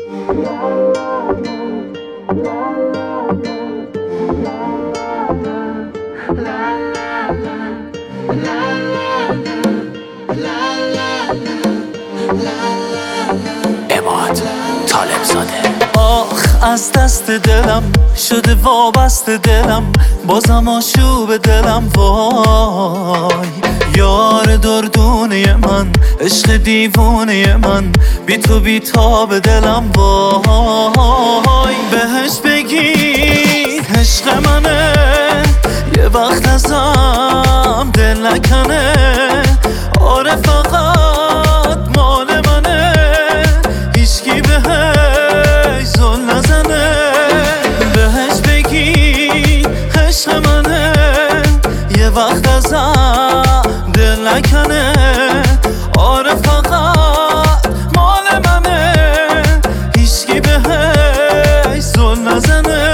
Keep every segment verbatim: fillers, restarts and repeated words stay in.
عماد طالب زاده. آخ از دست دلم شده وابسته دلم، بازم آشوب دلم وای. یار دردونه من، عشق دیوونه من، بی تو بی تاب دلم وای. بهش بگی عشق منه، یه وقت ازم دل نکنه. آره فقط مال منه، هیچکی بهش زل نزنه. بهش بگی عشق منه، یه وقت ازم دل نکنه. آره فقط مال منه، هیچکی بهش زل نزنه.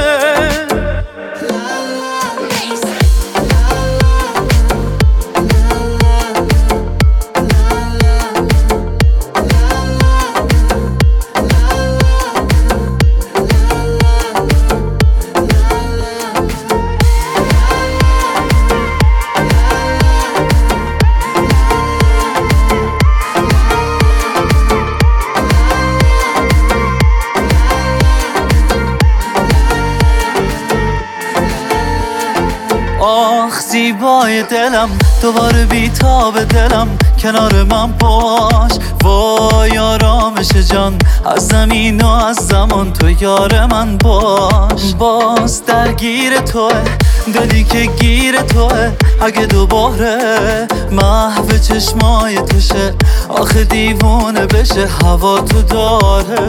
آخ زیبای دلم، دوباره بیتاب دلم، کنار من باش. وای آرامش جان، از زمین و از زمان تو یار من باش. باز درگیر توه دلی که گیر توه، اگه دوباره محو چشمای توشه، آخه دیوونه بشه هوا تو داره.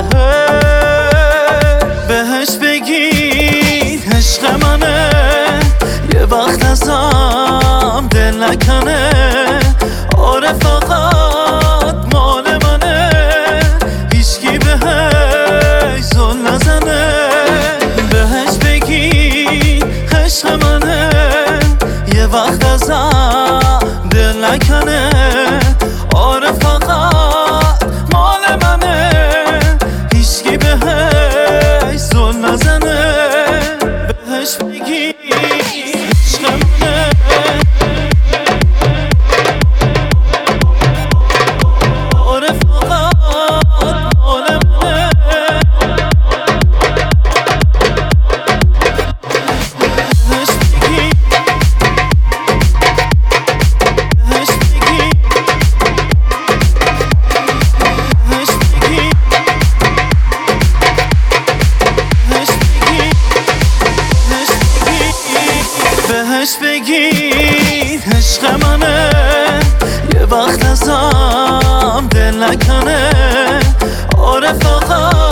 بهش بگی عشق منه، یه وقت ازم دل نکنه. آره فقط مال منه، هیچکی بهش زل نزنه. بهش بگی عشق منه، یه وقت ازم دل نکنه. آره فقط مال منه، هیچکی بهش زل نزنه. بهش بگی بهش بگی عشق منه، یه وقت ازم دل نکنه. آره فقط